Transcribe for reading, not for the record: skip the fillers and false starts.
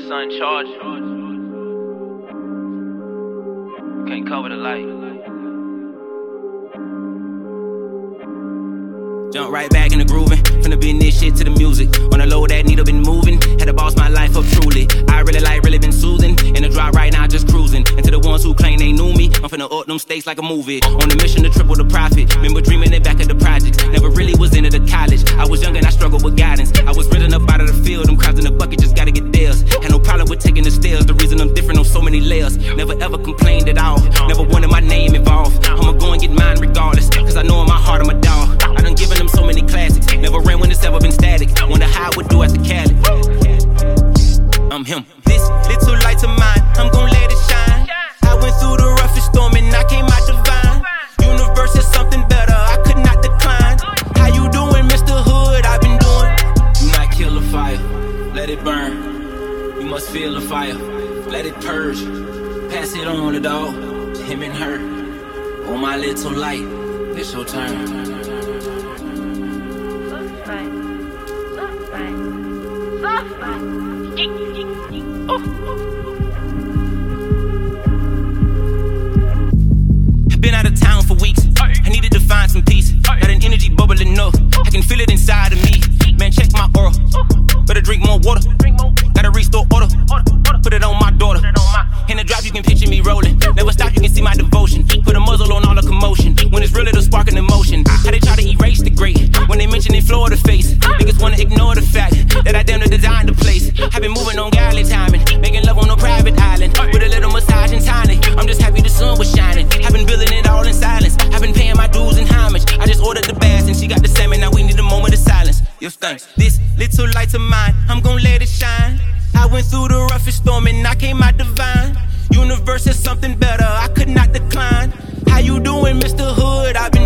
sun charge. Can't cover the light. Jump right back in the grooving. Finna be in this shit to the music. On the low, that needle been moving. Had to boss my life up truly. I really been soothing. In the drop right now, just cruising. And to the ones who claim they knew me, I'm finna up them stakes like a movie. On the mission to triple the profit. Remember dreaming it back at the projects. Never really was into the college. I was young and I struggled with guidance. I was ridden up out of the field. Them crowds in the bucket just gotta get theirs. Had no problem with taking the stairs. The reason I'm different on so many layers. Never ever complained at all. Never wanted my name involved. I'ma go and get mine regardless. Cause I know in my heart I'm a dog. I done given them so many classics. Never ran when it's ever been static. Wonder how I would do after Cali. I'm him. This little light of mine, I'm gon' let it shine. I went through the roughest storm and I came out divine. Universe is something better, I could not decline. How you doing, Mr. Hood? I've been doing. Do not kill the fire, let it burn. You must feel the fire, let it purge. Pass it on the dog, him and her. Oh my little light, it's your turn. Been out of town for weeks. I needed to find some peace. Got an energy bubbling up. I can feel it inside of me. Man, check my aura. Better drink more water. Gotta restore order. Put it on my daughter. In the drop, you can picture me rolling. Never stop, you can see my devotion. Put a muzzle on all the commotion. When it's real, it'll spark an emotion. How they try to erase the great. When they mention in Florida face. Niggas wanna ignore the fact that I damn near designed the place. I've been moving on godly timing. Making love on a private island. With a little massage and tonic. I'm just happy the sun was shining. I've been building it all in silence. I've been paying my dues and homage. I just ordered the bass and she got the salmon. Now we need a moment of silence. Yo, thanks. This little light of mine, I'm gon' let it shine. I went through the roughest storm and I came out divine. Universe is something better, I could not decline. How you doing, Mr. Hood?